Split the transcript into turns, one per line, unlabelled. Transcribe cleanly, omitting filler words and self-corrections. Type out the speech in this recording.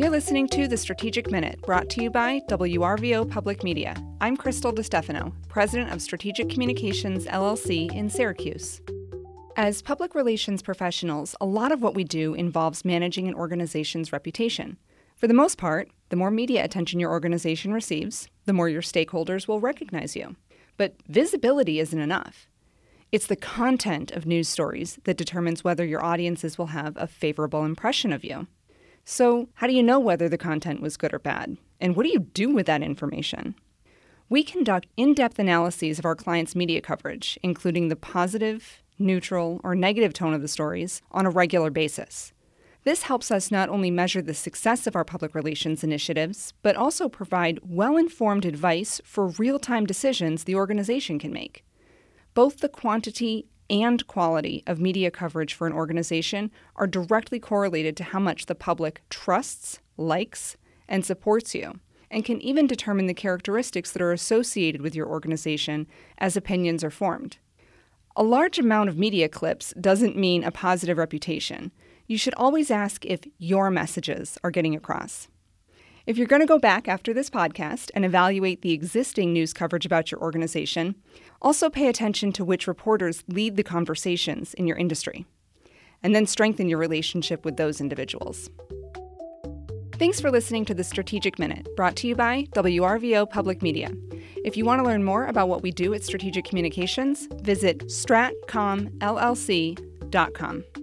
You're listening to The Strategic Minute, brought to you by WRVO Public Media. I'm Crystal DeStefano, President of Strategic Communications, LLC in Syracuse. As public relations professionals, a lot of what we do involves managing an organization's reputation. For the most part, the more media attention your organization receives, the more your stakeholders will recognize you. But visibility isn't enough. It's the content of news stories that determines whether your audiences will have a favorable impression of you. So, how do you know whether the content was good or bad? And what do you do with that information? We conduct in-depth analyses of our clients' media coverage, including the positive, neutral, or negative tone of the stories, on a regular basis. This helps us not only measure the success of our public relations initiatives, but also provide well-informed advice for real-time decisions the organization can make. Both the quantity and quality of media coverage for an organization are directly correlated to how much the public trusts, likes, and supports you, and can even determine the characteristics that are associated with your organization as opinions are formed. A large amount of media clips doesn't mean a positive reputation. You should always ask if your messages are getting across. If you're going to go back after this podcast and evaluate the existing news coverage about your organization, also pay attention to which reporters lead the conversations in your industry, and then strengthen your relationship with those individuals. Thanks for listening to The Strategic Minute, brought to you by WRVO Public Media. If you want to learn more about what we do at Strategic Communications, visit stratcomllc.com.